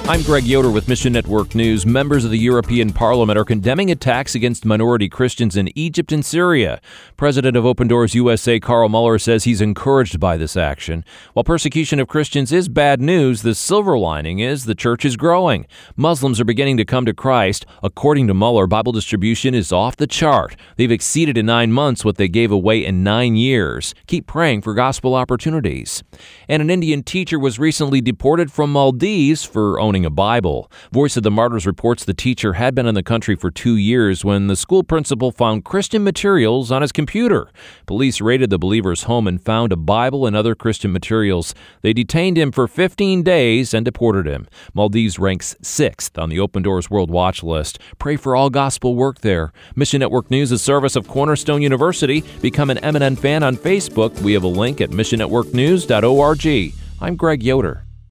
I'm Greg Yoder with Mission Network News. Members of the European Parliament are condemning attacks against minority Christians in Egypt and Syria. President of Open Doors USA, Carl Muller, says he's encouraged by this action. While persecution of Christians is bad news, the silver lining is the church is growing. Muslims are beginning to come to Christ. According to Muller, Bible distribution is off the chart. They've exceeded in 9 months what they gave away in 9 years. Keep praying for gospel opportunities. And an Indian teacher was recently deported from Maldives for owning a Bible. Voice of the Martyrs reports the teacher had been in the country for 2 years when the school principal found Christian materials on his computer. Police raided the believer's home and found a Bible and other Christian materials. They detained him for 15 days and deported him. Maldives ranks 6th on the Open Doors World Watch list. Pray for all gospel work there. Mission Network News is a service of Cornerstone University. Become an MNN fan on Facebook. We have a link at missionnetworknews.org. I'm Greg Yoder.